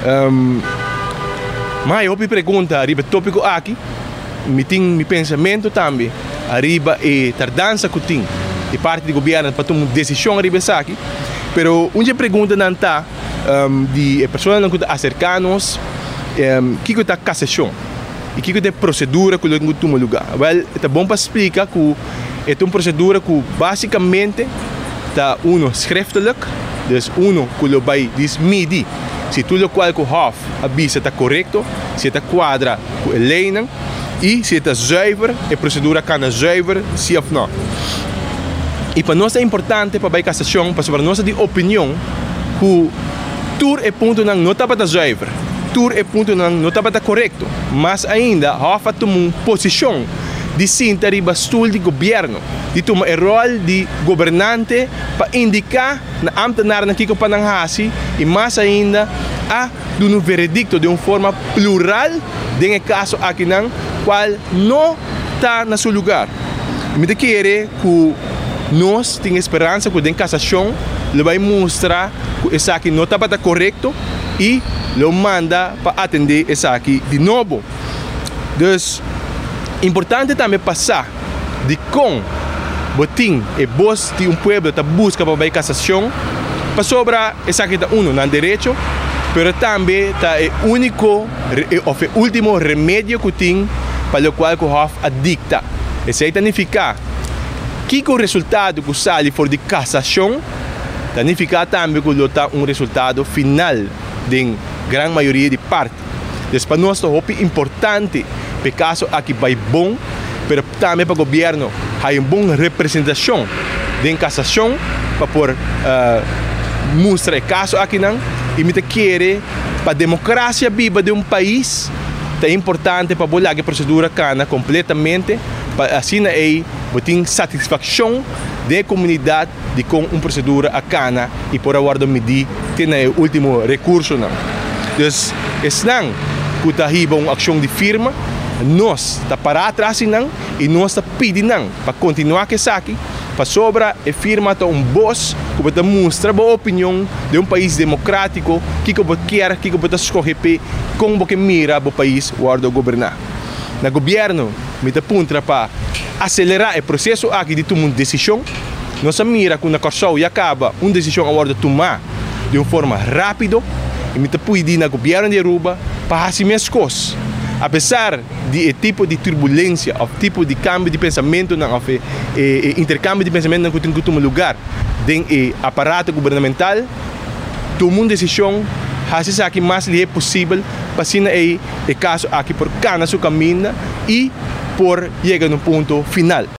Mas eu me pergunto, arriba tópico aqui, me tem meu pensamento também, arriba e tardança que tem, de parte do governo para tomar decisão arriba aqui, pero uma pergunta não está, de pessoas não estão acercados, que é a cassação, e que é a procedura que eu tomo lugar. Well, é bom para explicar que é uma procedura que basicamente está schriftelijk, dus que vai medir se tudo qual que o Hof avisa está correto, se está quadra com a lei e se está zuiver, a procedura can zuiver, sim ou não. E para nós é importante para a cassação, para nós de opinião, que tudo é ponto não está para zuiver, tudo é ponto não está para correto, mas ainda Hof toma uma posição de sentar riba stoel de governo, de tomar o rol de governante para indicar na ambtenaar na kiko pananghasi e mais ainda a dar um veredicto de uma forma plural de caso aqui não qual não está no seu lugar. Me quer que nós temos esperança que a cassação vai mostrar que isso aqui não está para correto e lo manda para atender isso aqui de novo. Dus importante também passar de com botim e voz de pueblo que busca para a cassação para sobra essa aqui está não direito, pero também está o único o último remédio que tem para o qual o Hof adicta. Isso significa que o resultado que sai for de cassação significa também que está resultado final de grande maioria de parte. Então, para nós é importante porque caso aqui vai bom, mas também para o governo há uma boa representação de cassação para por mostrar o caso aqui não e me quer para a democracia viva de um país é importante para bolar a procedura cana completamente para assim aí tem satisfação da comunidade de com uma procedura a cana e por agora medir tem o último recurso não. Então, é não que está aí uma ação de firma. Nós está para atrás e nós está pedindo para continuar que aqui para sobra a firma está voz que vai mostrar a opinião de um país democrático que quer que vai escolher como que mira o país guarda governar. No governo me apunta para acelerar o processo aqui de tomar uma decisão. Nós mira que na corção e acaba uma decisão agora de tomar de uma forma rápida e me pede no governo de Aruba para fazer as coisas. Apesar de tipo de turbulência, o tipo de cambio de pensamento, intercâmbio de pensamento que tem que tomar lugar dentro do aparato governamental, tomar uma decisão, fazer aqui mais livre possível, para assim o caso aqui por cá na sua caminho e por chegar no ponto final.